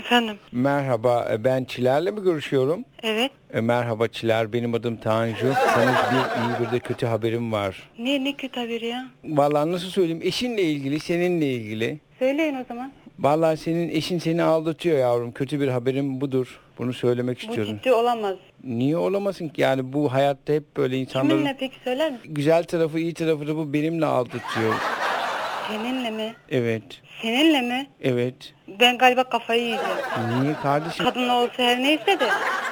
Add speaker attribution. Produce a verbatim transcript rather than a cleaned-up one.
Speaker 1: Efendim?
Speaker 2: Merhaba, e, ben Çiler'le mi görüşüyorum?
Speaker 1: Evet.
Speaker 2: E, merhaba Çiler, benim adım Tanju. Sana bir iyi bir de kötü haberim var.
Speaker 1: Ne ne kötü haberi ya?
Speaker 2: Vallahi nasıl söyleyeyim, eşinle ilgili, seninle ilgili.
Speaker 1: Söyleyin o zaman.
Speaker 2: Vallahi senin eşin seni aldatıyor yavrum. Kötü bir haberim budur. Bunu söylemek
Speaker 1: Bu
Speaker 2: istiyorum.
Speaker 1: ciddi olamaz.
Speaker 2: Niye olamasın ki? Yani bu hayatta hep böyle insanların
Speaker 1: Kiminle peki söyler misin?
Speaker 2: güzel tarafı, iyi tarafı da bu, benimle aldatıyor.
Speaker 1: Seninle mi?
Speaker 2: Evet,
Speaker 1: Seninle mi?
Speaker 2: evet.
Speaker 1: Ben galiba kafayı yiyeceğim.
Speaker 2: Niye kardeşim?
Speaker 1: Kadınla olsa her neyse de